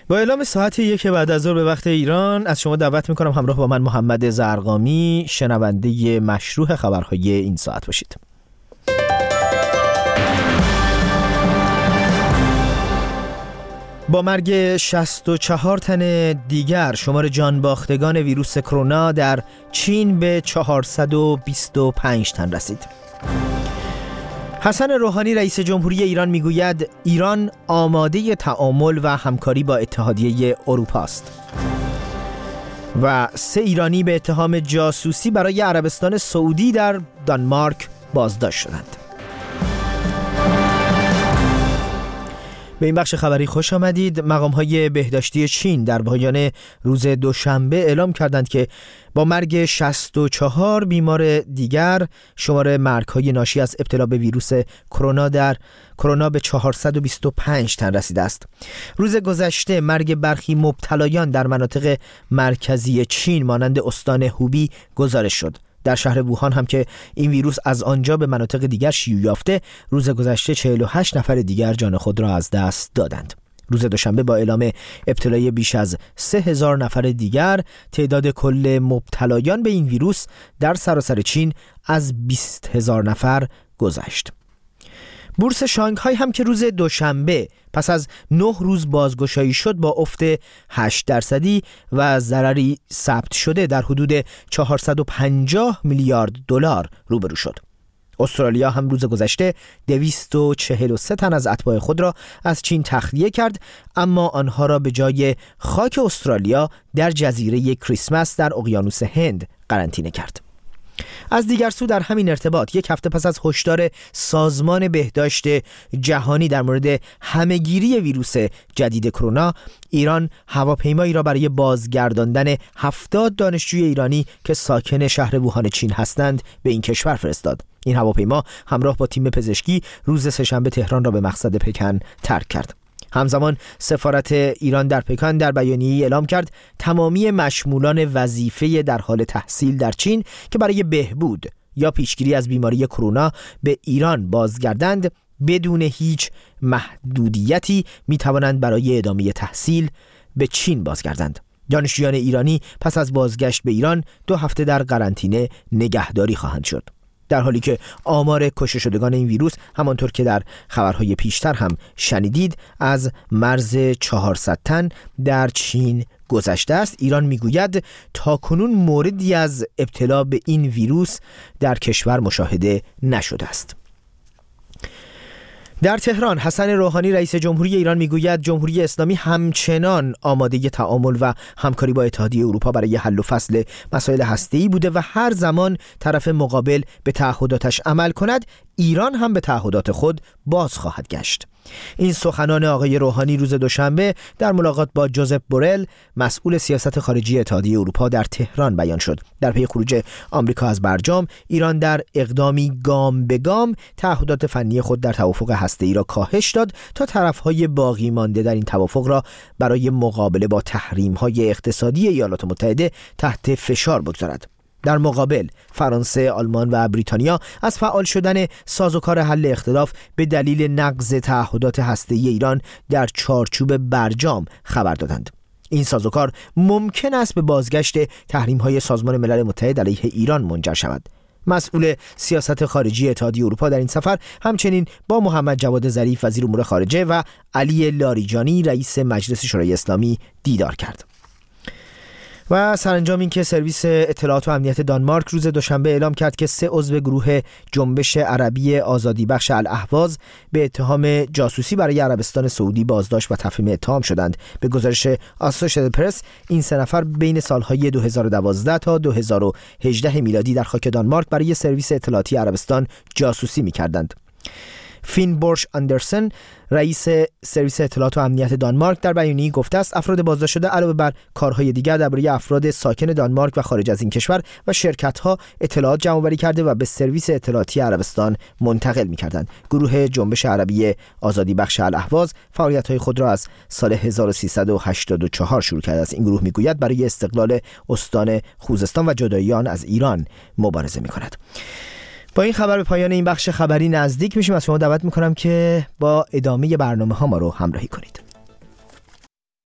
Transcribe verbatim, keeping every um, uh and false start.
با اعلام ساعت یک بعد از ظهر به وقت ایران از شما دعوت میکنم همراه با من محمد زرقامی شنونده مشروع خبرهای این ساعت باشید. با مرگ شصت و چهار تن دیگر شمار جانباختگان ویروس کرونا در چین به چهارصد و بیست و پنج تن رسید. حسن روحانی رئیس جمهوری ایران میگوید ایران آماده تعامل و همکاری با اتحادیه اروپا است. و سه ایرانی به اتهام جاسوسی برای عربستان سعودی در دانمارک بازداشت شدند. به این بخش خبری خوش آمدید. مقام‌های بهداشتی چین در پایان روز دوشنبه اعلام کردند که با مرگ شصت و چهار بیمار دیگر شمار مرگ‌های ناشی از ابتلا به ویروس کرونا در کرونا به چهارصد و بیست و پنج تن رسیده است. روز گذشته مرگ برخی مبتلایان در مناطق مرکزی چین مانند استان هوبی گزارش شد. در شهر ووهان هم که این ویروس از آنجا به مناطق دیگر شیوع یافته، روز گذشته چهل و هشت نفر دیگر جان خود را از دست دادند. روز دوشنبه با اعلام ابتلای بیش از سه هزار نفر دیگر، تعداد کل مبتلایان به این ویروس در سراسر چین از بیست هزار نفر گذشت. بورس شانگهای هم که روز دوشنبه پس از نه روز بازگشایی شد با افت هشت درصدی و ضرری ثبت شده در حدود چهارصد و پنجاه میلیارد دلار روبرو شد. استرالیا هم روز گذشته دویست و چهل و سه تن از اتباع خود را از چین تخلیه کرد، اما آنها را به جای خاک استرالیا در جزیره کریسمس در اقیانوس هند قرنطینه کرد. از دیگر سو در همین ارتباط یک هفته پس از هشدار سازمان بهداشت جهانی در مورد همهگیری ویروس جدید کرونا، ایران هواپیمایی را برای بازگرداندن هفتاد دانشجوی ایرانی که ساکن شهر ووهان چین هستند به این کشور فرستاد. این هواپیما همراه با تیم پزشکی روز سه‌شنبه تهران را به مقصد پکن ترک کرد. همزمان سفارت ایران در پکن در بیانیه‌ای اعلام کرد تمامی مشمولان وظیفه در حال تحصیل در چین که برای بهبود یا پیشگیری از بیماری کرونا به ایران بازگردند بدون هیچ محدودیتی می توانند برای ادامه تحصیل به چین بازگردند. دانشجویان ایرانی پس از بازگشت به ایران دو هفته در قرنطینه نگهداری خواهند شد. در حالی که آمار کشته شدگان این ویروس همانطور که در خبرهای پیشتر هم شنیدید از مرز چهارصد تن در چین گذشته است، ایران میگوید تاکنون موردی از ابتلا به این ویروس در کشور مشاهده نشده است. در تهران حسن روحانی رئیس جمهوری ایران میگوید جمهوری اسلامی همچنان آماده تعامل و همکاری با اتحادیه اروپا برای حل و فصل مسائل هسته‌ای بوده و هر زمان طرف مقابل به تعهداتش عمل کند ایران هم به تعهدات خود باز خواهد گشت. این سخنان آقای روحانی روز دوشنبه در ملاقات با جوزپ بورل مسئول سیاست خارجی اتحادیه اروپا در تهران بیان شد. در پی خروج آمریکا از برجام، ایران در اقدامی گام به گام تعهدات فنی خود در توافق هسته‌ای را کاهش داد تا طرف‌های باقی مانده در این توافق را برای مقابله با تحریم‌های اقتصادی ایالات متحده تحت فشار بگذارد. در مقابل فرانسه، آلمان و بریتانیا از فعال شدن سازوکار حل اختلاف به دلیل نقض تعهدات هسته‌ای ایران در چارچوب برجام خبر دادند. این سازوکار ممکن است به بازگشت تحریم‌های سازمان ملل متحد علیه ایران منجر شود. مسئول سیاست خارجی اتحادیه اروپا در این سفر همچنین با محمد جواد ظریف وزیر امور خارجه و علی لاریجانی رئیس مجلس شورای اسلامی دیدار کرد. و سرانجام این که سرویس اطلاعات و امنیت دانمارک روز دوشنبه اعلام کرد که سه عضو گروه جنبش عربی آزادی بخش الاهواز به اتهام جاسوسی برای عربستان سعودی بازداشت و تفهیم اتهام شدند. به گزارش آسوشیتد پرس این سه نفر بین سالهای دو هزار و دوازده تا دو هزار و هجده میلادی در خاک دانمارک برای سرویس اطلاعاتی عربستان جاسوسی می‌کردند. فین بورش اندرسن رئیس سرویس اطلاعات و امنیت دانمارک در بیانیه‌ای گفته است افراد بازداشت شده علاوه بر کارهای دیگر درباره افراد ساکن دانمارک و خارج از این کشور و شرکت‌ها اطلاعات جمع‌آوری کرده و به سرویس اطلاعاتی عربستان منتقل می‌کردند. گروه جنبش عربی آزادی بخش الاهواز فعالیت‌های خود را از سال هزار و سیصد و هشتاد و چهار شروع کرده است. این گروه می‌گوید برای استقلال استان خوزستان و جدایی آن از ایران مبارزه می‌کند. با این خبر به پایان این بخش خبری نزدیک میشیم. از شما دعوت میکنم که با ادامه برنامه ها ما رو همراهی کنید.